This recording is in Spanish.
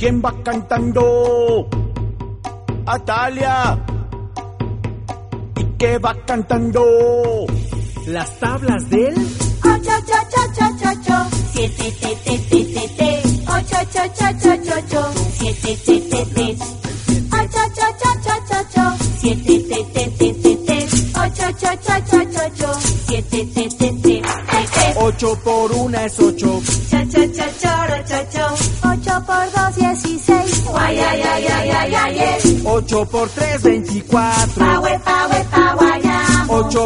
¿Quién va cantando? Atalia. ¿Y qué va cantando? Las tablas del 8, 7, 8, 7, 7, 8 por 1 es 8. 8 por 2, 16. 8 por 3, 24. 8